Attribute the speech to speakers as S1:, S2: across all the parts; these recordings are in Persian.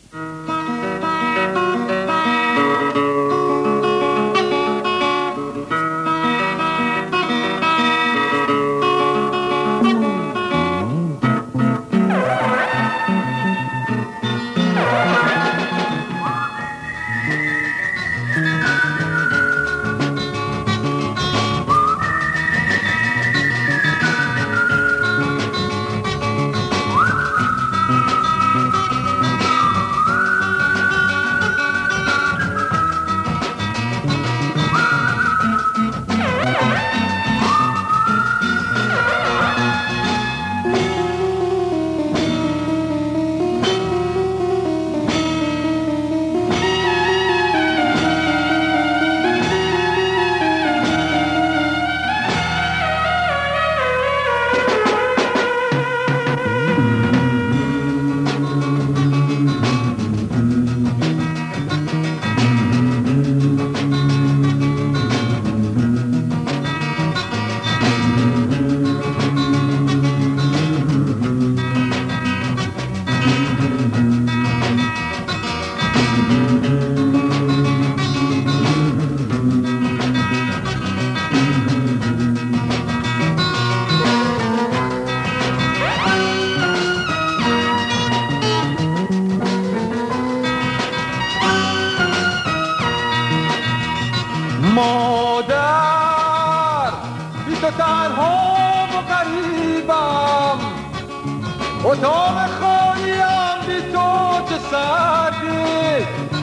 S1: مادر بی تو تنها و غریبم، اتاق خالیم بی تو چه سردی.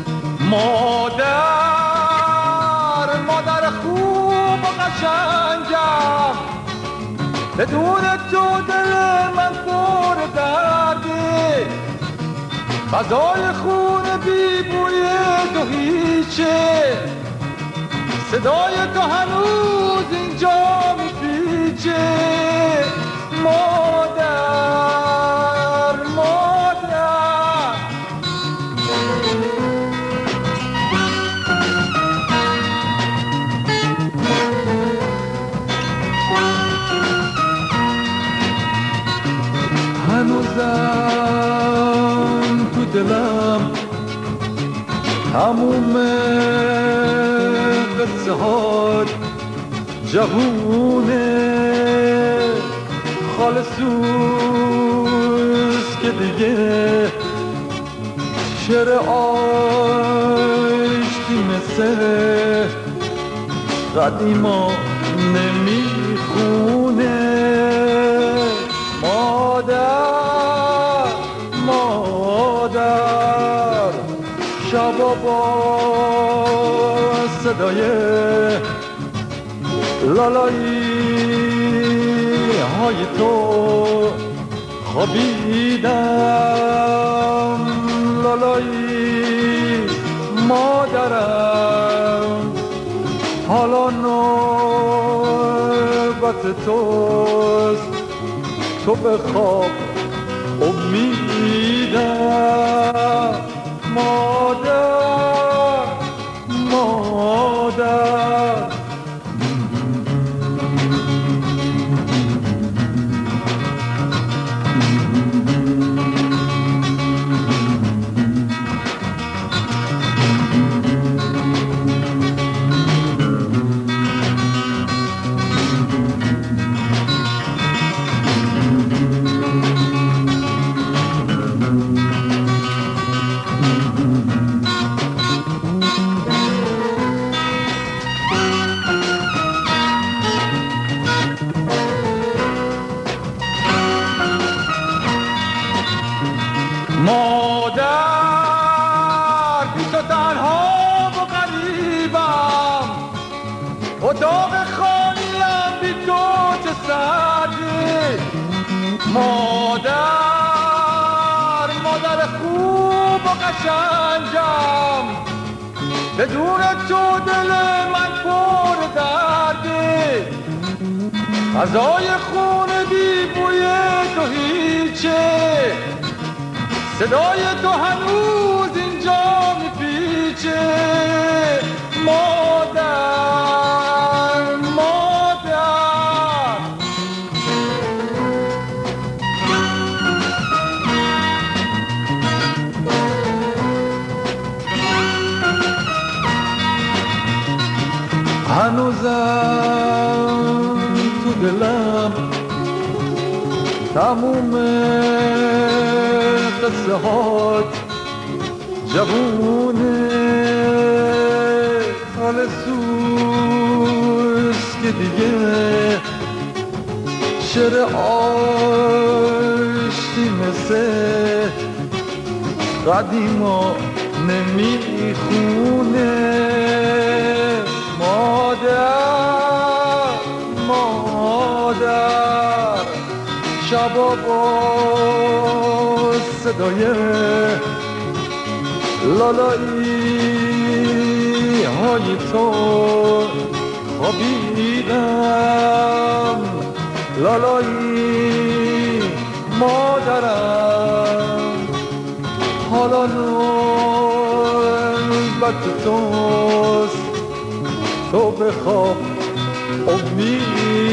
S1: مادر خوب و قشنگم، بدون تو دل من پر دردی. غذای خون بی بوی تو هیچه، صدای تو هنوز اینجا میپیچه. مادر هنوزم تو دلم تموم قصه هات جوونه، خالصوز که دیگه شعر آشتی مثل قدیما نمیخونه. مادر شبا با صدای لالایی های تو خوابیدم. لالایی مادرم، حالا نوبت توست، تو به خواب امیدم. مادر بی تو تنها و غریبم، اتاق خالیم بی تو چه سردی. مادر خوب و قشنگم، بدون تو دل من پر دردی. غذای خون بی بوی تو هیچه، صدای تو هنوز اینجا میپیچه. مادر ازم تو دلم تموم قصه هات جوونه حال سوز که دیگه شعر آشتی مثل قدیما نمیخونه. مادر شبا با صدای لالایی های تو خوابیدم. لالایی مادرم حالا نوبت توست، تو بخواب امید